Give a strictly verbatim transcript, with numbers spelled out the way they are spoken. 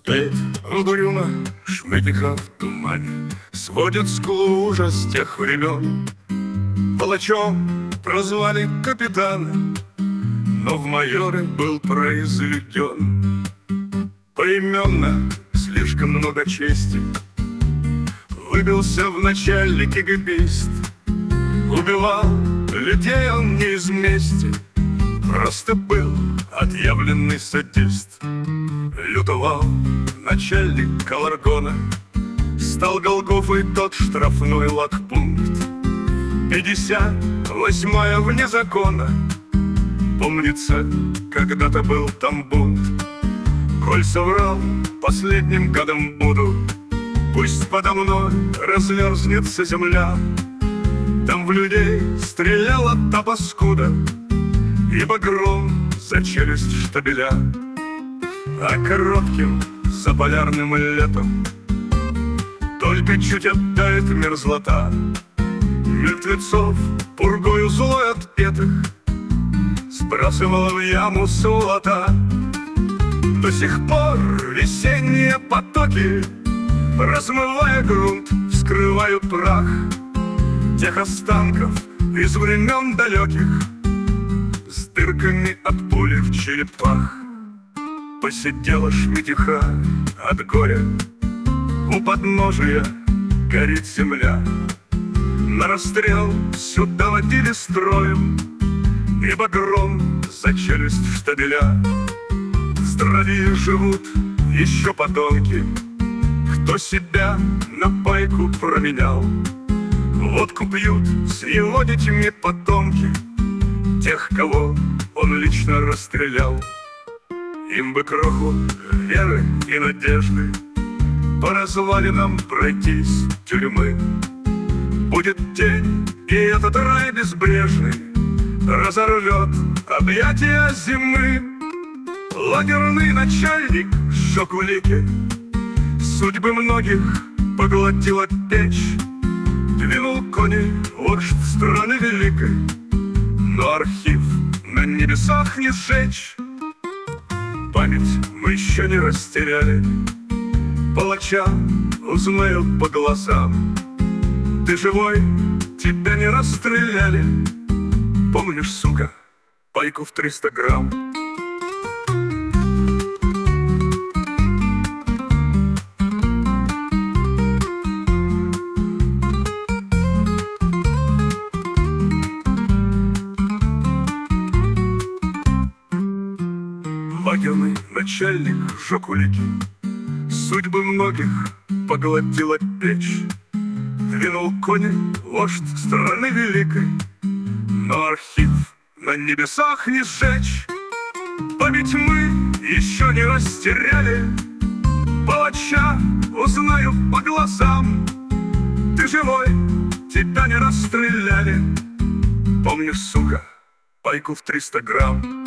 Петь угрюмо, Шмытиха в тумане сводит скулу ужас тех времен. Палачом прозвали капитана, но в майоры был произведен. Поименно слишком много чести, выбился в начальнике гибист. Убивал людей он не из мести, просто был отъявленный садист. Лютовал начальник Каларгона, стал Голгофой тот штрафной лагпункт. Пятьдесят восьмая вне закона, помнится, когда-то был там бунт. Коль соврал, последним годом буду, пусть подо мной разверзнется земля. Там в людей стреляла та паскуда, и багром за челюсть штабеля. А коротким заполярным летом только чуть оттает мерзлота. Мертвецов пургою злой отпетых сбрасывала в яму золота. До сих пор весенние потоки, размывая грунт, вскрывают прах тех останков из времен далеких с дырками от пули в черепах. Посидела Шмытиха от горя, у подножия горит земля. На расстрел сюда водили строем, и багром за челюсть штабеля. В здравии живут еще подонки, кто себя на пайку променял. Водку пьют с его детьми потомки тех, кого он лично расстрелял. Им бы кроху веры и надежды по развалинам пройтись тюрьмы. Будет день, и этот рай безбрежный разорвет объятия зимы. Лагерный начальник сжег улики, судьбы многих поглотила печь. Двинул кони вождь страны великой, но архив на небесах не сжечь. Память мы еще не растеряли, палача узнают по глазам. Ты живой, тебя не расстреляли, помнишь, сука, пайку в триста грамм? Лагерный начальник сжег улики, судьбы многих поглотила печь. Двинул кони вождь страны великой, но архив на небесах не сжечь. Память мы еще не растеряли, палача узнаю по глазам. Ты живой, тебя не расстреляли, помнишь, сука, пайку в триста грамм?